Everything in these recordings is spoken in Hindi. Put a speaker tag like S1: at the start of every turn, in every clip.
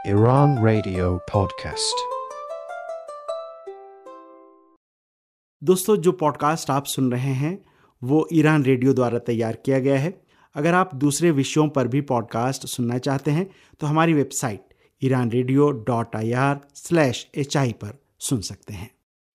S1: Iran Radio Podcast।
S2: दोस्तों, जो पॉडकास्ट आप सुन रहे हैं वो ईरान रेडियो द्वारा तैयार किया गया है। अगर आप दूसरे विषयों पर भी पॉडकास्ट सुनना चाहते हैं तो हमारी वेबसाइट iranradio.ir/hi पर सुन सकते हैं।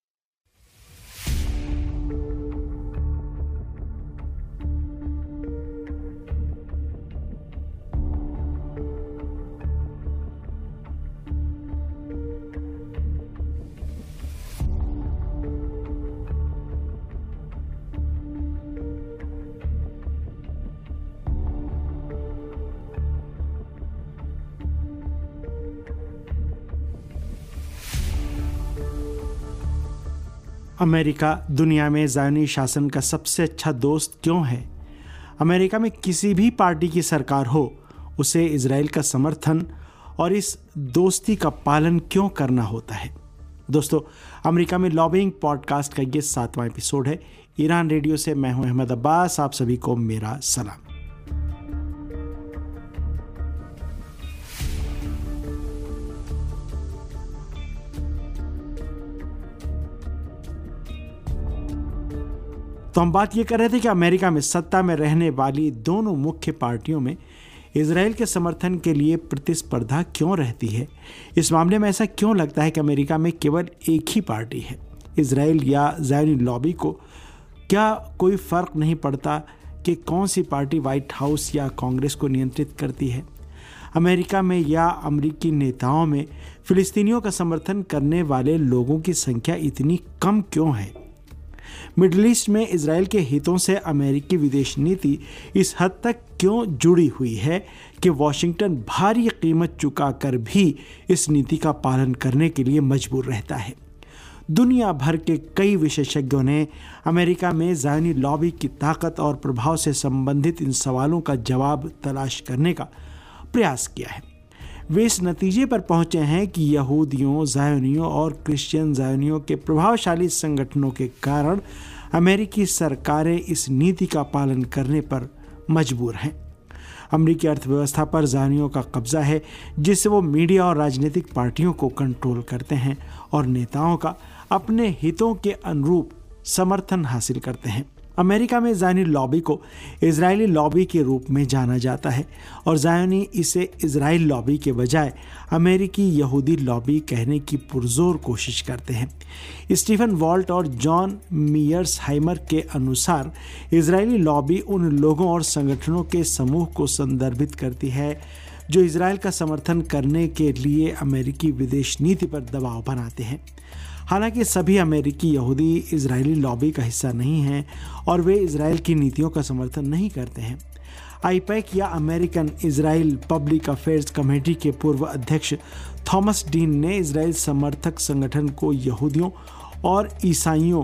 S2: अमेरिका दुनिया में ज़ायोनी शासन का सबसे अच्छा दोस्त क्यों है? अमेरिका में किसी भी पार्टी की सरकार हो, उसे इजराइल का समर्थन और इस दोस्ती का पालन क्यों करना होता है? दोस्तों, अमेरिका में लॉबिंग पॉडकास्ट का ये 7वां एपिसोड है। ईरान रेडियो से मैं हूं अहमद अब्बास। आप सभी को मेरा सलाम। तो हम बात ये कर रहे थे कि अमेरिका में सत्ता में रहने वाली दोनों मुख्य पार्टियों में इजराइल के समर्थन के लिए प्रतिस्पर्धा क्यों रहती है। इस मामले में ऐसा क्यों लगता है कि अमेरिका में केवल एक ही पार्टी है? इजराइल या ज़ायोनी लॉबी को क्या कोई फ़र्क नहीं पड़ता कि कौन सी पार्टी व्हाइट हाउस या कांग्रेस को नियंत्रित करती है? अमेरिका में या अमेरिकी नेताओं में फ़िलिस्तीनियों का समर्थन करने वाले लोगों की संख्या इतनी कम क्यों है? मिडिल ईस्ट में इजराइल के हितों से अमेरिकी विदेश नीति इस हद तक क्यों जुड़ी हुई है कि वॉशिंगटन भारी कीमत चुकाकर भी इस नीति का पालन करने के लिए मजबूर रहता है? दुनिया भर के कई विशेषज्ञों ने अमेरिका में ज़ायोनी लॉबी की ताकत और प्रभाव से संबंधित इन सवालों का जवाब तलाश करने का प्रयास किया है। वे इस नतीजे पर पहुंचे हैं कि यहूदियों, ज़ायोनियों और क्रिश्चियन ज़ायोनियों के प्रभावशाली संगठनों के कारण अमेरिकी सरकारें इस नीति का पालन करने पर मजबूर हैं। अमेरिकी अर्थव्यवस्था पर ज़ायोनियों का कब्जा है, जिससे वो मीडिया और राजनीतिक पार्टियों को कंट्रोल करते हैं और नेताओं का अपने हितों के अनुरूप समर्थन हासिल करते हैं। अमेरिका में ज़ायोनी लॉबी को इजरायली लॉबी के रूप में जाना जाता है और ज़ायोनी इसे इजराइल लॉबी के बजाय अमेरिकी यहूदी लॉबी कहने की पुरजोर कोशिश करते हैं। स्टीफन वॉल्ट और जॉन मीयर्सहाइमर के अनुसार इजरायली लॉबी उन लोगों और संगठनों के समूह को संदर्भित करती है जो इजराइल का समर्थन करने के लिए अमेरिकी विदेश नीति पर दबाव बनाते हैं। हालांकि सभी अमेरिकी यहूदी इजरायली लॉबी का हिस्सा नहीं हैं और वे इजराइल की नीतियों का समर्थन नहीं करते हैं। आईपैक या American Israel public affairs committee के पूर्व अध्यक्ष थॉमस डीन ने इजराइल समर्थक संगठन को यहूदियों और ईसाइयों,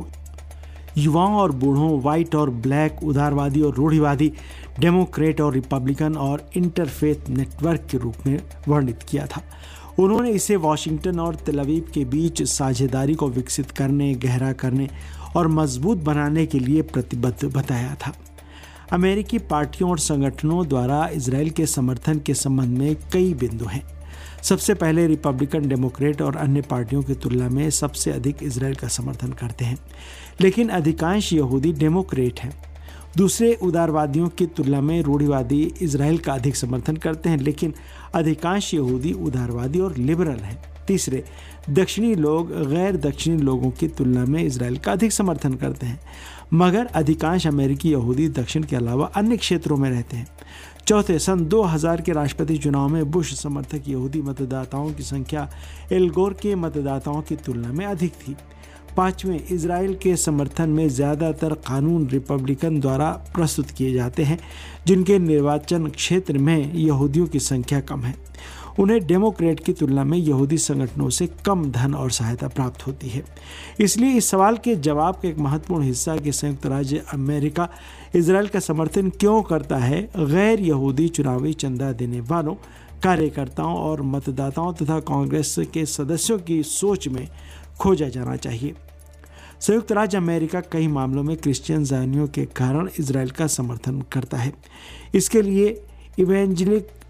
S2: युवाओं और बूढ़ों, व्हाइट और ब्लैक, उदारवादी और रूढ़िवादी, डेमोक्रेट और रिपब्लिकन और इंटरफेथ नेटवर्क के रूप में वर्णित किया था। उन्होंने इसे वॉशिंगटन और तेल अवीव के बीच साझेदारी को विकसित करने, गहरा करने और मजबूत बनाने के लिए प्रतिबद्ध बताया था। अमेरिकी पार्टियों और संगठनों द्वारा इजराइल के समर्थन के संबंध में कई बिंदु हैं। सबसे पहले रिपब्लिकन, डेमोक्रेट और अन्य पार्टियों की तुलना में सबसे अधिक इजराइल का समर्थन करते हैं, लेकिन अधिकांश यहूदी डेमोक्रेट हैं। दूसरे, उदारवादियों की तुलना में रूढ़िवादी इजराइल का अधिक समर्थन करते हैं, लेकिन अधिकांश यहूदी उदारवादी और लिबरल हैं। तीसरे, दक्षिणी लोग गैर दक्षिणी लोगों की तुलना में इजराइल का अधिक समर्थन करते हैं, मगर अधिकांश अमेरिकी यहूदी दक्षिण के अलावा अन्य क्षेत्रों में रहते हैं। चौथे, सन 2000 के राष्ट्रपति चुनाव में बुश समर्थक यहूदी मतदाताओं की संख्या एल गोर के मतदाताओं की तुलना में अधिक थी। पांचवें, इजराइल के समर्थन में ज़्यादातर कानून रिपब्लिकन द्वारा प्रस्तुत किए जाते हैं, जिनके निर्वाचन क्षेत्र में यहूदियों की संख्या कम है। उन्हें डेमोक्रेट की तुलना में यहूदी संगठनों से कम धन और सहायता प्राप्त होती है। इसलिए इस सवाल के जवाब का एक महत्वपूर्ण हिस्सा कि संयुक्त राज्य अमेरिका इजराइल का समर्थन क्यों करता है, गैर यहूदी चुनावी चंदा देने वालों, कार्यकर्ताओं और मतदाताओं तथा कांग्रेस के सदस्यों की सोच में खोजा जाना चाहिए। संयुक्त राज्य अमेरिका कई मामलों में क्रिश्चियन ज़ायोनियों के कारण इजराइल का समर्थन करता है। इसके लिए इवेंजेलिक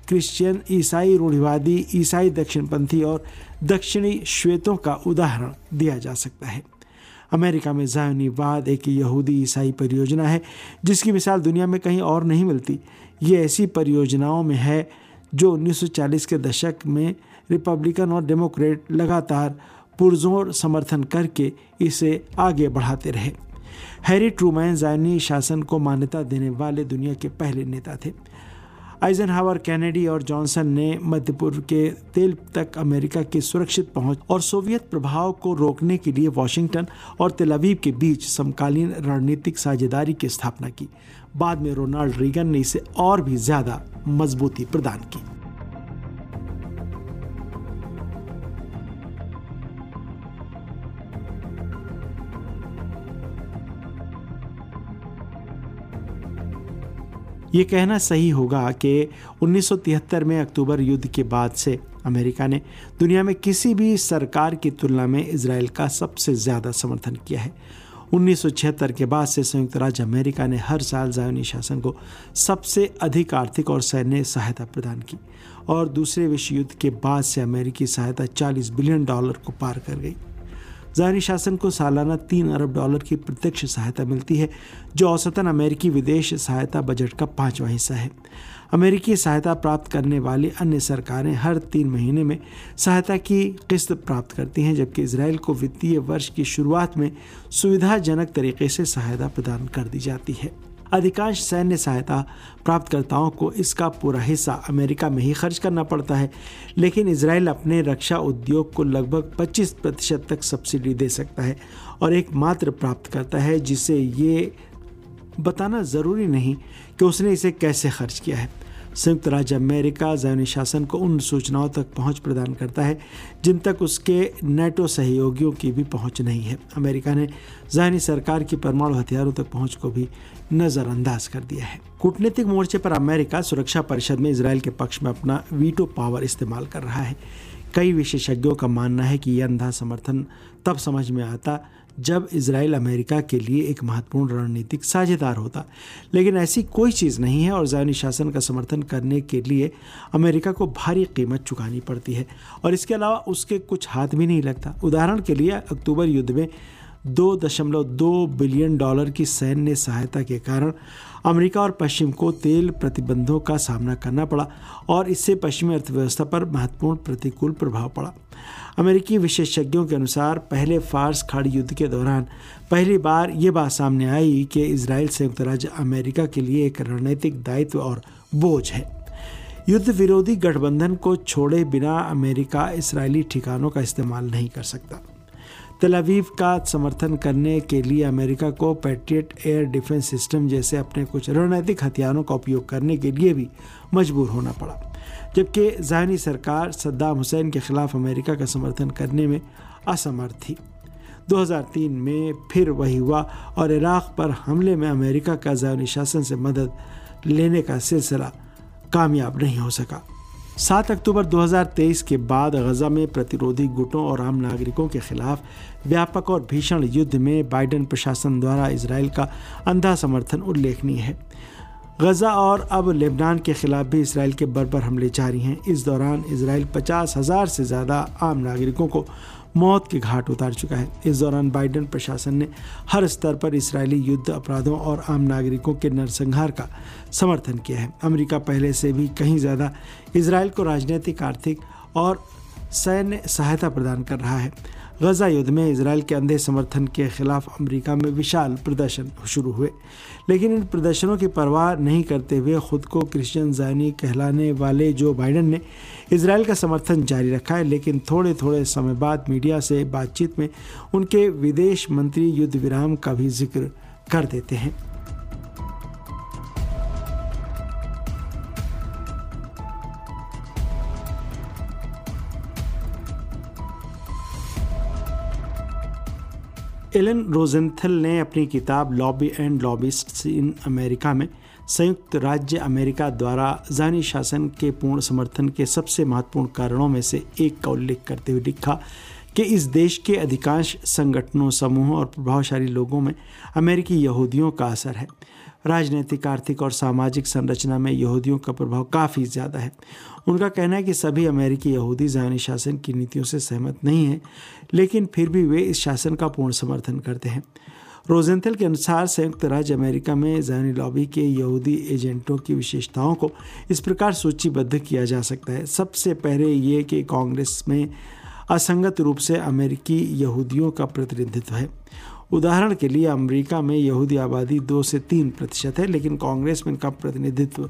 S2: क्रिश्चियन, ईसाई रूढ़िवादी, ईसाई दक्षिणपंथी और दक्षिणी श्वेतों का उदाहरण दिया जा सकता है। अमेरिका में ज़ायोनीवाद एक यहूदी ईसाई परियोजना है जिसकी मिसाल दुनिया में कहीं और नहीं मिलती। ये ऐसी परियोजनाओं में है जो 1940 के दशक में रिपब्लिकन और डेमोक्रेट लगातार पुरजोर समर्थन करके इसे आगे बढ़ाते रहे। हैरी ट्रूमैन ज़ायोनी शासन को मान्यता देने वाले दुनिया के पहले नेता थे। आइजनहावर, कैनेडी और जॉनसन ने मध्य पूर्व के तेल तक अमेरिका की सुरक्षित पहुंच और सोवियत प्रभाव को रोकने के लिए वॉशिंगटन और तेल अवीव के बीच समकालीन रणनीतिक साझेदारी की स्थापना की। बाद में रोनाल्ड रीगन ने इसे और भी ज्यादा मजबूती प्रदान की। ये कहना सही होगा कि 1973 में अक्टूबर युद्ध के बाद से अमेरिका ने दुनिया में किसी भी सरकार की तुलना में इजराइल का सबसे ज़्यादा समर्थन किया है। 1976 के बाद से संयुक्त राज्य अमेरिका ने हर साल ज़ायोनी शासन को सबसे अधिक आर्थिक और सैन्य सहायता प्रदान की और दूसरे विश्व युद्ध के बाद से अमेरिकी सहायता $40 बिलियन को पार कर गई। ज़ायोनी शासन को सालाना $3 अरब की प्रत्यक्ष सहायता मिलती है, जो औसतन अमेरिकी विदेश सहायता बजट का 5वां हिस्सा है। अमेरिकी सहायता प्राप्त करने वाली अन्य सरकारें हर 3 महीने में सहायता की किस्त प्राप्त करती हैं, जबकि इजराइल को वित्तीय वर्ष की शुरुआत में सुविधाजनक तरीके से सहायता प्रदान कर दी जाती है। अधिकांश सैन्य सहायता प्राप्तकर्ताओं को इसका पूरा हिस्सा अमेरिका में ही खर्च करना पड़ता है, लेकिन इजराइल अपने रक्षा उद्योग को लगभग 25% तक सब्सिडी दे सकता है और एकमात्र प्राप्तकर्ता है जिसे ये बताना ज़रूरी नहीं कि उसने इसे कैसे खर्च किया है। संयुक्त राज्य अमेरिका ज़ायोनी शासन को उन सूचनाओं तक पहुंच प्रदान करता है जिन तक उसके नेटो सहयोगियों की भी पहुंच नहीं है। अमेरिका ने ज़ायोनी सरकार की परमाणु हथियारों तक पहुंच को भी नज़रअंदाज कर दिया है। कूटनीतिक मोर्चे पर अमेरिका सुरक्षा परिषद में इजराइल के पक्ष में अपना वीटो पावर इस्तेमाल कर रहा है। कई विशेषज्ञों का मानना है कि यह अंधा समर्थन तब समझ में आता जब इजराइल अमेरिका के लिए एक महत्वपूर्ण रणनीतिक साझेदार होता, लेकिन ऐसी कोई चीज़ नहीं है और ज़ायोनी शासन का समर्थन करने के लिए अमेरिका को भारी कीमत चुकानी पड़ती है और इसके अलावा उसके कुछ हाथ भी नहीं लगता। उदाहरण के लिए अक्टूबर युद्ध में $2.2 बिलियन की सैन्य सहायता के कारण अमेरिका और पश्चिम को तेल प्रतिबंधों का सामना करना पड़ा और इससे पश्चिमी अर्थव्यवस्था पर महत्वपूर्ण प्रतिकूल प्रभाव पड़ा। अमेरिकी विशेषज्ञों के अनुसार पहले फारस खाड़ी युद्ध के दौरान पहली बार ये बात सामने आई कि इजराइल संयुक्त राज्य अमेरिका के लिए एक रणनीतिक दायित्व और बोझ है। युद्ध विरोधी गठबंधन को छोड़े बिना अमेरिका इस्राएली ठिकानों का इस्तेमाल नहीं कर सकता। तेल अवीव का समर्थन करने के लिए अमेरिका को पैट्रियट एयर डिफेंस सिस्टम जैसे अपने कुछ रणनीतिक हथियारों का उपयोग करने के लिए भी मजबूर होना पड़ा, जबकि ज़ायोनी सरकार सद्दाम हुसैन के खिलाफ अमेरिका का समर्थन करने में असमर्थ थी। 2003 में फिर वही हुआ और इराक़ पर हमले में अमेरिका का ज़ायोनी शासन से मदद लेने का सिलसिला कामयाब नहीं हो सका। 7 अक्टूबर 2023 के बाद गजा में प्रतिरोधी गुटों और आम नागरिकों के खिलाफ व्यापक और भीषण युद्ध में बाइडेन प्रशासन द्वारा इजराइल का अंधा समर्थन उल्लेखनीय है। गजा और अब लेबनान के खिलाफ भी इजराइल के बर्बर हमले जारी हैं। इस दौरान इजराइल 50,000 से ज़्यादा आम नागरिकों को मौत के घाट उतार चुका है। इस दौरान बाइडेन प्रशासन ने हर स्तर पर इस्राएली युद्ध अपराधों और आम नागरिकों के नरसंहार का समर्थन किया है। अमेरिका पहले से भी कहीं ज़्यादा इजराइल को राजनीतिक, आर्थिक और सैन्य सहायता प्रदान कर रहा है। गजा युद्ध में इजराइल के अंधे समर्थन के खिलाफ अमेरिका में विशाल प्रदर्शन शुरू हुए, लेकिन इन प्रदर्शनों की परवाह नहीं करते हुए खुद को क्रिश्चियन ज़ायोनी कहलाने वाले जो बाइडेन ने इजराइल का समर्थन जारी रखा है। लेकिन थोड़े थोड़े समय बाद मीडिया से बातचीत में उनके विदेश मंत्री युद्ध विराम का भी जिक्र कर देते हैं। एलन रोजेंथल ने अपनी किताब lobby and lobbyists in America में संयुक्त राज्य अमेरिका द्वारा ज़ायोनी शासन के पूर्ण समर्थन के सबसे महत्वपूर्ण कारणों में से एक का उल्लेख करते हुए लिखा कि इस देश के अधिकांश संगठनों, समूहों और प्रभावशाली लोगों में अमेरिकी यहूदियों का असर है। राजनीतिक, आर्थिक और सामाजिक संरचना में यहूदियों का प्रभाव काफ़ी ज़्यादा है। उनका कहना है कि सभी अमेरिकी यहूदी ज़ायोनी शासन की नीतियों से सहमत नहीं हैं, लेकिन फिर भी वे इस शासन का पूर्ण समर्थन करते हैं। रोजेंथल के अनुसार संयुक्त राज्य अमेरिका में ज़ायोनी लॉबी के यहूदी एजेंटों की विशेषताओं को इस प्रकार सूचीबद्ध किया जा सकता है। सबसे पहले ये कि कांग्रेस में असंगत रूप से अमेरिकी यहूदियों का प्रतिनिधित्व है। उदाहरण के लिए अमेरिका में यहूदी आबादी 2 से 3% है, लेकिन कांग्रेस में इनका प्रतिनिधित्व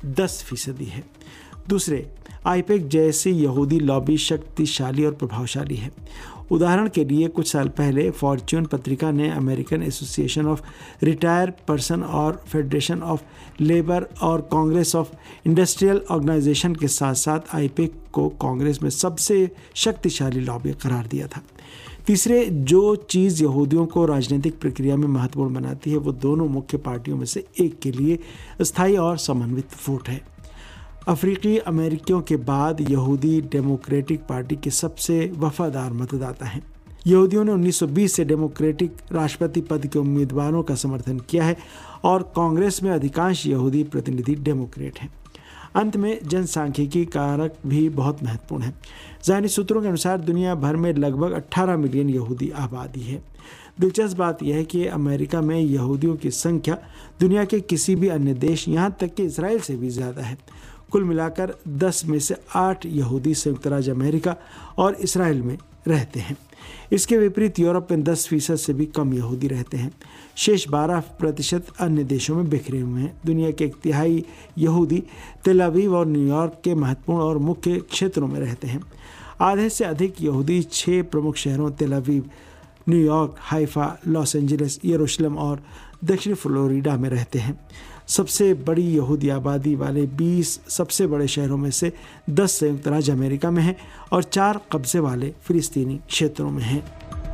S2: 10% है। दूसरे, आईपेक जैसी यहूदी लॉबी शक्तिशाली और प्रभावशाली है। उदाहरण के लिए कुछ साल पहले फॉर्च्यून पत्रिका ने American association of retired person और फेडरेशन ऑफ लेबर और कांग्रेस ऑफ इंडस्ट्रियल ऑर्गेनाइजेशन के साथ साथ आईपेक को कांग्रेस में सबसे शक्तिशाली लॉबी करार दिया था। तीसरे, जो चीज़ यहूदियों को राजनीतिक प्रक्रिया में महत्वपूर्ण बनाती है वो दोनों मुख्य पार्टियों में से एक के लिए स्थायी और समन्वित वोट है। अफ्रीकी अमेरिकियों के बाद यहूदी डेमोक्रेटिक पार्टी के सबसे वफादार मतदाता हैं। यहूदियों ने 1920 से डेमोक्रेटिक राष्ट्रपति पद के उम्मीदवारों का समर्थन किया है और कांग्रेस में अधिकांश यहूदी प्रतिनिधि डेमोक्रेट हैं। अंत में जनसांख्यिकी कारक भी बहुत महत्वपूर्ण है। ज़ायोनी सूत्रों के अनुसार दुनिया भर में लगभग 18 मिलियन यहूदी आबादी है। दिलचस्प बात यह है कि अमेरिका में यहूदियों की संख्या दुनिया के किसी भी अन्य देश, यहाँ तक कि इसराइल से भी ज़्यादा है। कुल मिलाकर 10 में से 8 यहूदी संयुक्त राज्य अमेरिका और इसराइल में रहते हैं। इसके विपरीत यूरोप में 10% से भी कम यहूदी रहते हैं। शेष 12% अन्य देशों में बिखरे हुए हैं। दुनिया के 1/3 यहूदी तेल अवीव और न्यूयॉर्क के महत्वपूर्ण और मुख्य क्षेत्रों में रहते हैं। आधे से अधिक यहूदी 6 प्रमुख शहरों Tel Aviv, New York, Haifa, Los Angeles, यरूशलेम और दक्षिणी फ्लोरिडा में रहते हैं। सबसे बड़ी यहूदी आबादी वाले 20 सबसे बड़े शहरों में से 10 संयुक्त राज्य अमेरिका में हैं और 4 कब्जे वाले फिलिस्तीनी क्षेत्रों में हैं।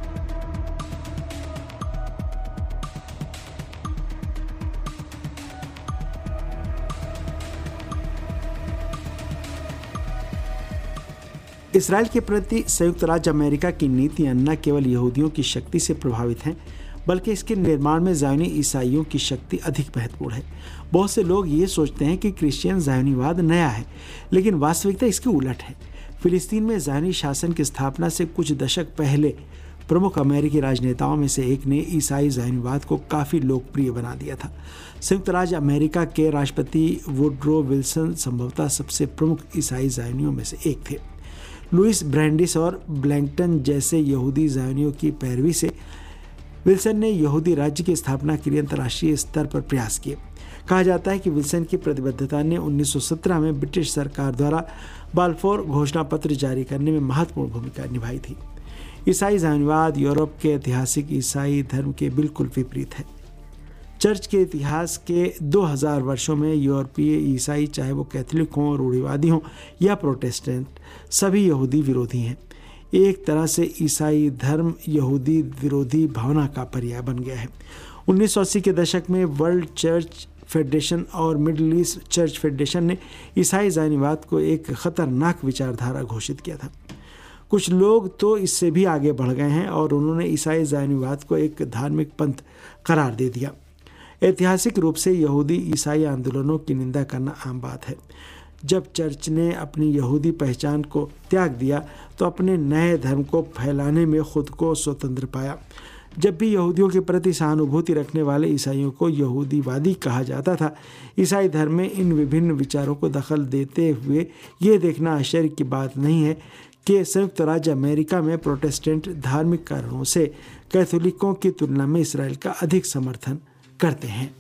S2: इसराइल के प्रति संयुक्त राज्य अमेरिका की नीतियां न केवल यहूदियों की शक्ति से प्रभावित हैं, बल्कि इसके निर्माण में ज़ायोनी ईसाइयों की शक्ति अधिक महत्वपूर्ण है। बहुत से लोग ये सोचते हैं कि क्रिश्चियन ज़ायोनीवाद नया है, लेकिन वास्तविकता इसकी उलट है। फिलिस्तीन में ज़ायोनी शासन की स्थापना से कुछ दशक पहले प्रमुख अमेरिकी राजनेताओं में से एक ने ईसाई ज़ायोनीवाद को काफ़ी लोकप्रिय बना दिया था। संयुक्त राज्य अमेरिका के राष्ट्रपति वुडरो विल्सन संभवतः सबसे प्रमुख ईसाई ज़ायोनियों में से एक थे। लुइस ब्रैंडिस और ब्लैंकटन जैसे यहूदी ज़ायोनियों की पैरवी से विल्सन ने यहूदी राज्य की स्थापना के लिए अंतर्राष्ट्रीय स्तर पर प्रयास किए। कहा जाता है कि विल्सन की प्रतिबद्धता ने 1917 में ब्रिटिश सरकार द्वारा बाल्फोर घोषणा पत्र जारी करने में महत्वपूर्ण भूमिका निभाई थी। ईसाई ज़ायोनीवाद यूरोप के ऐतिहासिक ईसाई धर्म के बिल्कुल विपरीत है। चर्च के इतिहास के 2000 वर्षों में यूरोपीय ईसाई, चाहे वो कैथोलिक हों, रूढ़िवादी हों या प्रोटेस्टेंट, सभी यहूदी विरोधी हैं। एक तरह से ईसाई धर्म यहूदी विरोधी भावना का पर्याय बन गया है। 1980 के दशक में वर्ल्ड चर्च फेडरेशन और मिडिल ईस्ट चर्च फेडरेशन ने ईसाई ज़ायोनीवाद को एक खतरनाक विचारधारा घोषित किया था। कुछ लोग तो इससे भी आगे बढ़ गए हैं और उन्होंने ईसाई ज़ायोनीवाद को एक धार्मिक पंथ करार दे दिया। ऐतिहासिक रूप से यहूदी ईसाई आंदोलनों की निंदा करना आम बात है। जब चर्च ने अपनी यहूदी पहचान को त्याग दिया तो अपने नए धर्म को फैलाने में खुद को स्वतंत्र पाया। जब भी यहूदियों के प्रति सहानुभूति रखने वाले ईसाइयों को यहूदीवादी कहा जाता था, ईसाई धर्म में इन विभिन्न विचारों को दखल देते हुए ये देखना आश्चर्य की बात नहीं है कि संयुक्त राज्य अमेरिका में प्रोटेस्टेंट धार्मिक कारणों से कैथोलिकों की तुलना में इसराइल का अधिक समर्थन करते हैं।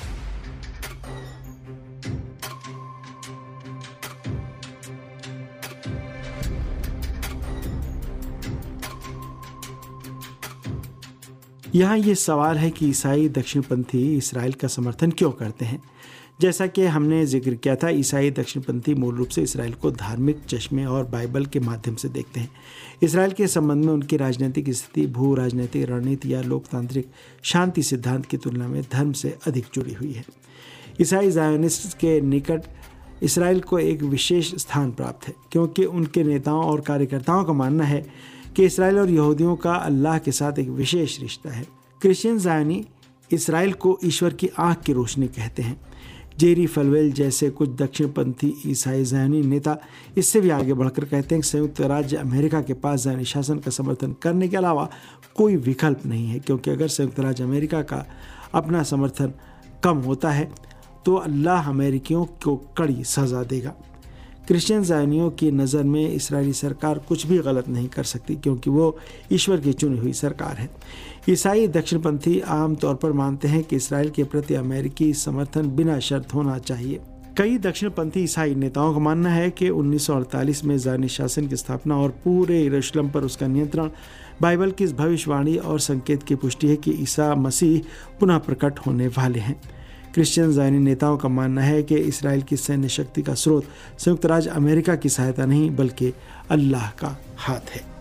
S2: यहाँ ये सवाल है कि ईसाई दक्षिणपंथी इसराइल का समर्थन क्यों करते हैं। जैसा कि हमने जिक्र किया था, ईसाई दक्षिणपंथी मूल रूप से इसराइल को धार्मिक चश्मे और बाइबल के माध्यम से देखते हैं। इसराइल के संबंध में उनकी राजनीतिक स्थिति भू राजनीतिक रणनीति या लोकतांत्रिक शांति सिद्धांत की तुलना में धर्म से अधिक जुड़ी हुई है। ईसाई ज़ायोनिस्ट के निकट इसराइल को एक विशेष स्थान प्राप्त है, क्योंकि उनके नेताओं और कार्यकर्ताओं का मानना है कि इसराइल और यहूदियों का अल्लाह के साथ एक विशेष रिश्ता है। क्रिश्चियन ज़ायोनी इसराइल को ईश्वर की आंख की रोशनी कहते हैं। जेरी फलवेल जैसे कुछ दक्षिणपंथी ईसाई ज़ायनी नेता इससे भी आगे बढ़कर कहते हैं कि संयुक्त राज्य अमेरिका के पास ज़ायनी शासन का समर्थन करने के अलावा कोई विकल्प नहीं है, क्योंकि अगर संयुक्त राज्य अमेरिका का अपना समर्थन कम होता है तो अल्लाह अमेरिकियों को कड़ी सज़ा देगा। क्रिश्चियन ज़ायनियों की नज़र में इस्राएली सरकार कुछ भी गलत नहीं कर सकती, क्योंकि वो ईश्वर की चुनी हुई सरकार है। ईसाई दक्षिणपंथी आम तौर पर मानते हैं कि इसराइल के प्रति अमेरिकी समर्थन बिना शर्त होना चाहिए। कई दक्षिणपंथी ईसाई नेताओं का मानना है कि 1948 में ज़ायनी शासन की स्थापना और पूरे यरूशलेम पर उसका नियंत्रण बाइबल की इस भविष्यवाणी और संकेत की पुष्टि है कि ईसा मसीह पुनः प्रकट होने वाले हैं। क्रिश्चियन ज़ायनी नेताओं का मानना है कि इसराइल की सैन्य शक्ति का स्रोत संयुक्त राज्य अमेरिका की सहायता नहीं बल्कि अल्लाह का हाथ है।